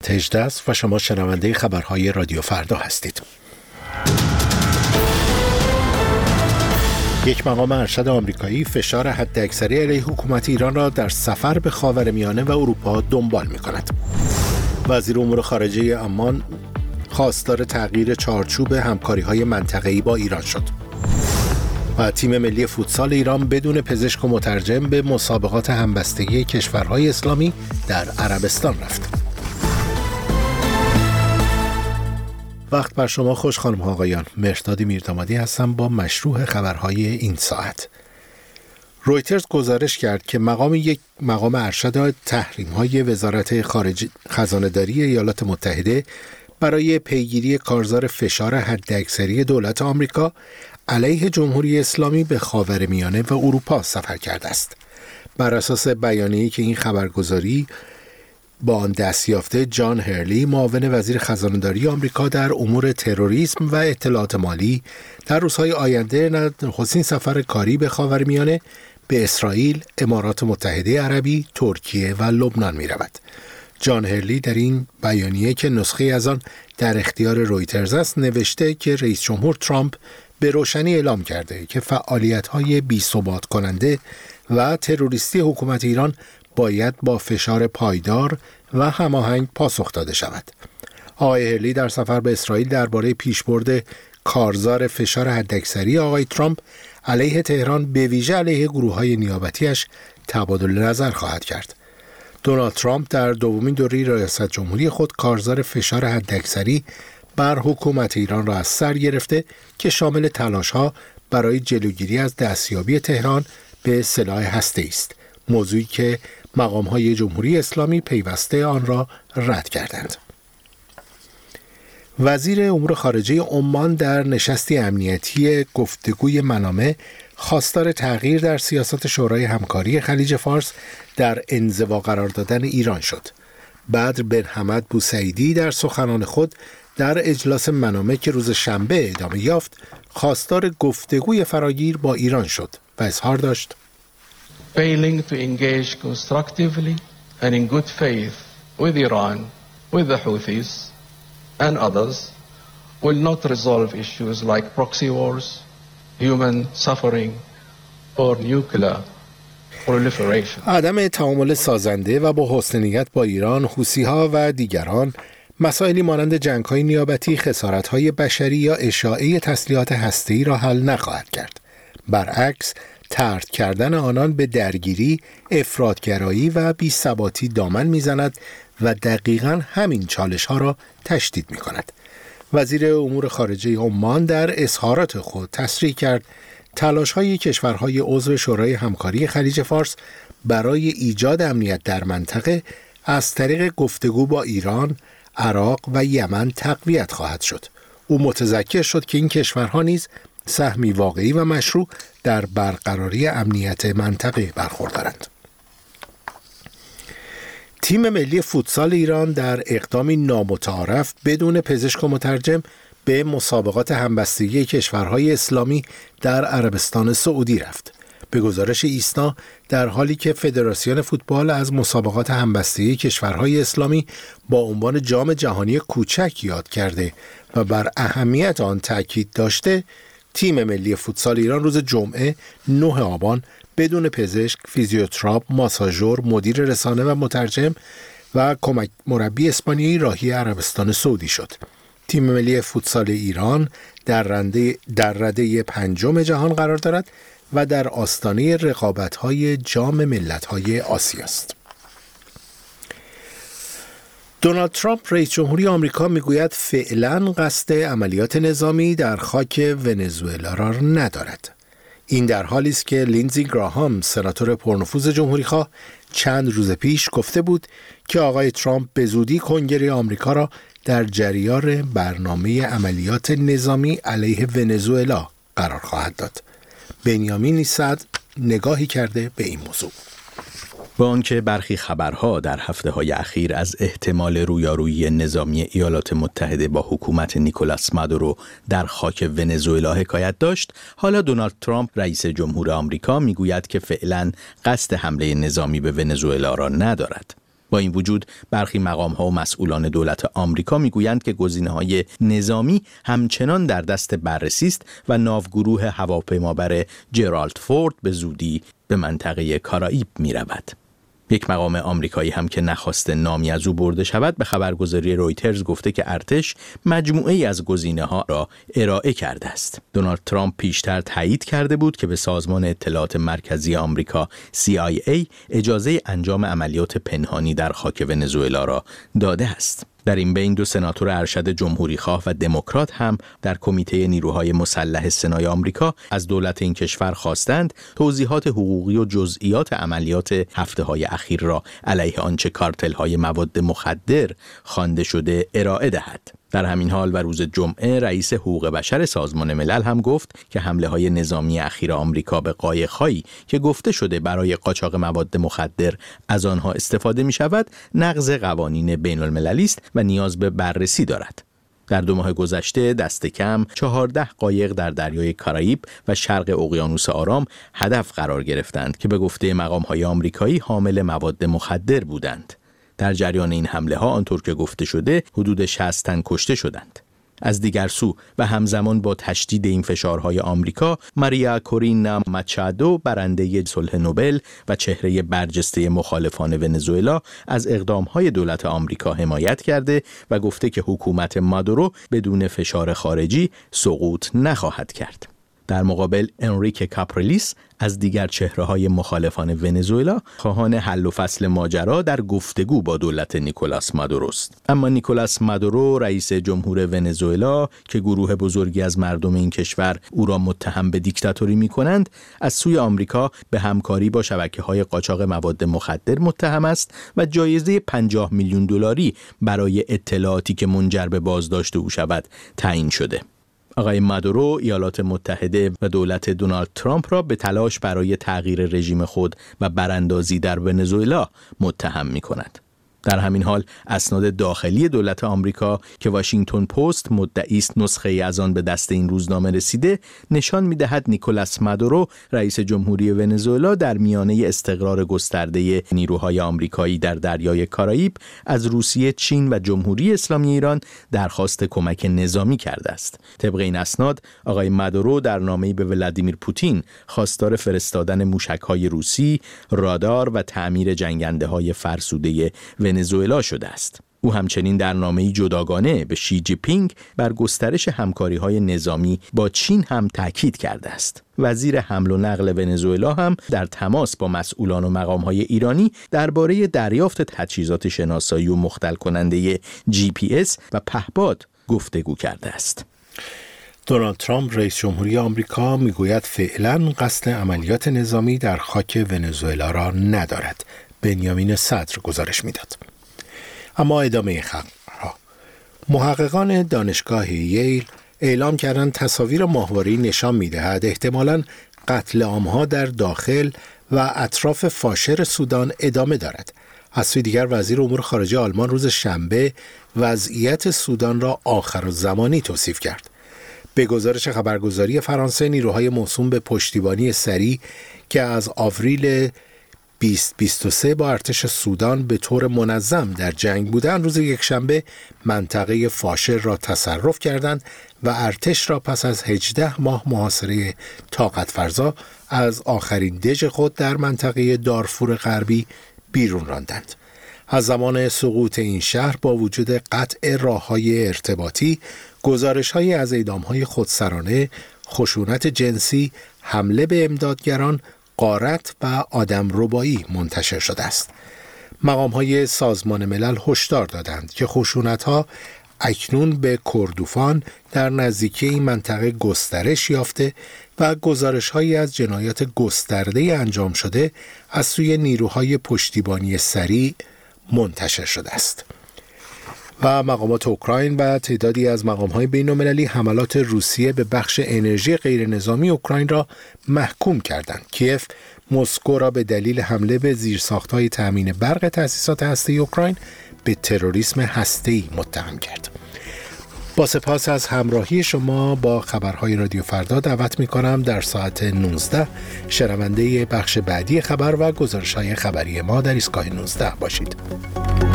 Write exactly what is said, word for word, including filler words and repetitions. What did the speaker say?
هجده است و شما شنونده خبرهای رادیو فردا هستید. یک مقام ارشد آمریکایی فشار حداکثری علیه حکومت ایران را در سفر به خاورمیانه و اروپا دنبال می‌کند. وزیر امور خارجه عمان خواستار تغییر چارچوب همکاری‌های منطقه‌ای با ایران شد. و تیم ملی فوتسال ایران بدون پزشک و مترجم به مسابقات همبستگی کشورهای اسلامی در عربستان رفت. وقت بر شما خوش خانم ها آقایان. مهرداد میردامادی هستم با مشروع خبرهای این ساعت. رویترز گزارش کرد که مقام یک مقام ارشد تحریم‌های وزارت خارجه خزانه‌داری ایالات متحده برای پیگیری کارزار فشار حداکثری دولت آمریکا علیه جمهوری اسلامی به خاورمیانه و اروپا سفر کرده است. بر اساس بیانیه‌ای که این خبرگزاری با آن دست یافته، جان هرلی معاون وزیر خزانه‌داری آمریکا در امور تروریسم و اطلاعات مالی در روزهای آینده نخستین سفر کاری به خاورمیانه به اسرائیل، امارات متحده عربی، ترکیه و لبنان می رود. جان هرلی در این بیانیه که نسخه از آن در اختیار رویترز است نوشته که رئیس جمهور ترامپ به روشنی اعلام کرده که فعالیت‌های بی‌ثبات کننده و تروریستی حکومت ایران باید با فشار پایدار و هماهنگ پاسخ داده شود. آقای هرلی در سفر به اسرائیل درباره پیشبرد کارزار فشار حداکثری آقای ترامپ علیه تهران به ویژه علیه گروه‌های نیابتی‌اش تبادل نظر خواهد کرد. دونالد ترامپ در دومین دوره ریاست جمهوری خود کارزار فشار حداکثری بر حکومت ایران را از سر گرفته که شامل تلاش‌ها برای جلوگیری از دستیابی تهران به سلاح هسته‌ای است، موضوعی که مقام‌های جمهوری اسلامی پیوسته آن را رد کردند. وزیر امور خارجه عمان در نشستی امنیتی گفتگوی منامه خواستار تغییر در سیاست شورای همکاری خلیج فارس در انزوا قرار دادن ایران شد. بدر بن حمد بوسعیدی در سخنان خود در اجلاس منامه که روز شنبه ادامه یافت خواستار گفتگوی فراگیر با ایران شد و اظهار داشت: Failing to engage constructively and in good faith with Iran, with the Houthis and others will not resolve issues like proxy wars, human suffering or nuclear proliferation. عدم تعامل سازنده و با حسن نیت با ایران، حوثی‌ها و دیگران مسائلی مانند جنگ‌های نیابتی، خسارت‌های بشری یا اشاعه تسلیحات هسته‌ای را حل نخواهد کرد. برعکس، طرد کردن آنان به درگیری، افراط‌گرایی و بی‌ثباتی دامن می‌زند و دقیقاً همین چالش‌ها را تشدید می‌کند. وزیر امور خارجه عمان در اظهارات خود تصریح کرد تلاش‌های کشورهای عضو شورای همکاری خلیج فارس برای ایجاد امنیت در منطقه از طریق گفتگو با ایران، عراق و یمن تقویت خواهد شد. او متذکر شد که این کشورها نیز سهمی واقعی و مشروع در برقراری امنیت منطقه برخوردارند. تیم ملی فوتسال ایران در اقدامی نامتعارف بدون پزشک و مترجم به مسابقات همبستگی کشورهای اسلامی در عربستان سعودی رفت. به گزارش ایسنا، در حالی که فدراسیون فوتبال از مسابقات همبستگی کشورهای اسلامی با عنوان جام جهانی کوچک یاد کرده و بر اهمیت آن تاکید داشته، تیم ملی فوتسال ایران روز جمعه نه آبان بدون پزشک، فیزیوتراپ، ماساژور، مدیر رسانه و مترجم و کمک مربی اسپانیایی راهی عربستان سعودی شد. تیم ملی فوتسال ایران در رده در رده پنجم جهان قرار دارد و در آستانه رقابت‌های جام ملت‌های آسیا است. دونالد ترامپ رئیس جمهوری آمریکا میگوید فعلاً قصد عملیات نظامی در خاک ونزوئلا را ندارد. این در حالی است که لیندزی گراهام، سناتور پرنفوذ جمهوری‌خواه، چند روز پیش گفته بود که آقای ترامپ به زودی کنگره آمریکا را در جریان برنامه عملیات نظامی علیه ونزوئلا قرار خواهد داد. بنیامین سعد نگاهی کرده به این موضوع. با آنکه برخی خبرها در هفته‌های اخیر از احتمال رویارویی نظامی ایالات متحده با حکومت نیکولاس مادورو در خاک ونزوئلا حکایت داشت، حالا دونالد ترامپ رئیس جمهور آمریکا میگوید که فعلاً قصد حمله نظامی به ونزوئلا را ندارد. با این وجود برخی مقام‌ها و مسئولان دولت آمریکا میگویند که گزینه‌های نظامی همچنان در دست بررسی است و ناوگروه هواپیمابر جرالد فورد به زودی به منطقه کارائیب می‌رود. یک مقام آمریکایی هم که نخواسته نامی از او برده شود به خبرگزاری رویترز گفته که ارتش مجموعه‌ای از گزینه‌ها را ارائه کرده است. دونالد ترامپ پیشتر تایید کرده بود که به سازمان اطلاعات مرکزی آمریکا سی آی ای اجازه انجام عملیات پنهانی در خاک ونزوئلا را داده است. در این بین دو سناتور ارشد جمهوری‌خواه و دموکرات هم در کمیته نیروهای مسلح سنای آمریکا از دولت این کشور خواستند توضیحات حقوقی و جزئیات عملیات هفته‌های اخیر را علیه آنچه کارتل‌های مواد مخدر خوانده شده ارائه دهد. در همین حال و روز جمعه رئیس حقوق بشر سازمان ملل هم گفت که حمله‌های نظامی اخیر آمریکا به قایق‌هایی که گفته شده برای قاچاق مواد مخدر از آنها استفاده می‌شود نقض قوانین بین‌المللی است و نیاز به بررسی دارد. در دو ماه گذشته دست کم چهارده قایق در دریای کارائیب و شرق اقیانوس آرام هدف قرار گرفتند که به گفته مقام‌های آمریکایی حامل مواد مخدر بودند. در جریان این حمله ها آنطور که گفته شده حدود شصت تن کشته شدند. از دیگر سو و همزمان با تشدید این فشارهای آمریکا، ماریا کورینا ماچادو برنده صلح نوبل و چهره برجسته مخالفان ونزوئلا از اقدامهای دولت آمریکا حمایت کرده و گفته که حکومت مادورو بدون فشار خارجی سقوط نخواهد کرد. در مقابل انریک کاپریلیس از دیگر چهره‌های مخالفان ونزوئلا خواهان حل و فصل ماجرا در گفتگو با دولت نیکولاس مادورو است. اما نیکولاس مادورو رئیس جمهور ونزوئلا که گروه بزرگی از مردم این کشور او را متهم به دیکتاتوری می‌کنند، از سوی آمریکا به همکاری با شبکه‌های قاچاق مواد مخدر متهم است و جایزه پنجاه میلیون دلاری برای اطلاعاتی که منجر به بازداشت او شود تعیین شده. آقای مادورو ایالات متحده و دولت دونالد ترامپ را به تلاش برای تغییر رژیم خود و براندازی در ونزوئلا متهم می‌کند. در همین حال اسناد داخلی دولت آمریکا که واشنگتن پست مدعی است نسخه‌ای از آن به دست این روزنامه رسیده نشان می‌دهد نیکولاس مادورو رئیس جمهوری ونزوئلا در میانه استقرار گسترده نیروهای آمریکایی در دریای کارائیب از روسیه، چین و جمهوری اسلامی ایران درخواست کمک نظامی کرده است. طبق این اسناد آقای مادورو در نامه‌ای به ولادیمیر پوتین خواستار فرستادن موشک‌های روسی، رادار و تعمیر جنگنده‌های فرسوده ونزوئلا شده است. او همچنین در نامه‌ای جداگانه به شی جی پینگ بر گسترش همکاری‌های نظامی با چین هم تاکید کرده است. وزیر حمل و نقل ونزوئلا هم در تماس با مسئولان و مقام‌های ایرانی درباره دریافت تجهیزات شناسایی و مختل کننده جی پی اس و پهپاد گفتگو کرده است. دونالد ترامپ رئیس جمهوری آمریکا میگوید فعلا قصد عملیات نظامی در خاک ونزوئلا را ندارد. بنیامین صدر گزارش میداد. اما ادامه خبرها. محققان دانشگاه ییل اعلام کردند تصاویر ماهواره‌ای نشان می‌دهد احتمالاً قتل عام‌ها در داخل و اطراف فاشر سودان ادامه دارد. از سوی دیگر وزیر امور خارجه آلمان روز شنبه وضعیت سودان را آخرالزمانی توصیف کرد. به گزارش خبرگزاری فرانسه نیروهای موسوم به پشتیبانی سریع که از آوریل بیست بیست و سه با ارتش سودان به طور منظم در جنگ بودند روز یکشنبه منطقه فاشر را تصرف کردند و ارتش را پس از هجده ماه محاصره طاقت فرسا از آخرین دژ خود در منطقه دارفور غربی بیرون راندند. از زمان سقوط این شهر با وجود قطع راه‌های ارتباطی، گزارش‌هایی از اعدام‌های خودسرانه، خشونت جنسی، حمله به امدادگران، غارت و آدمربایی منتشر شده است. مقام‌های سازمان ملل هشدار دادند که خشونت‌ها اکنون به کردوفان در نزدیکی این منطقه گسترش یافته و گزارش‌هایی از جنایات گسترده انجام شده از سوی نیروهای پشتیبانی سریع منتشر شده است. و مقامات اوکراین و تعدادی از مقام‌های بین‌المللی حملات روسیه به بخش انرژی غیر نظامی اوکراین را محکوم کردند. کیف مسکو را به دلیل حمله به زیرساخت‌های تأمین برق تأسیسات هسته‌ای اوکراین به تروریسم هسته‌ای متهم کرد. با سپاس از همراهی شما با خبرهای رادیو فردا دعوت می‌کنم در ساعت نوزده شنونده بخش بعدی خبر و گزارش‌های خبری ما در ایستگاه نوزده باشید.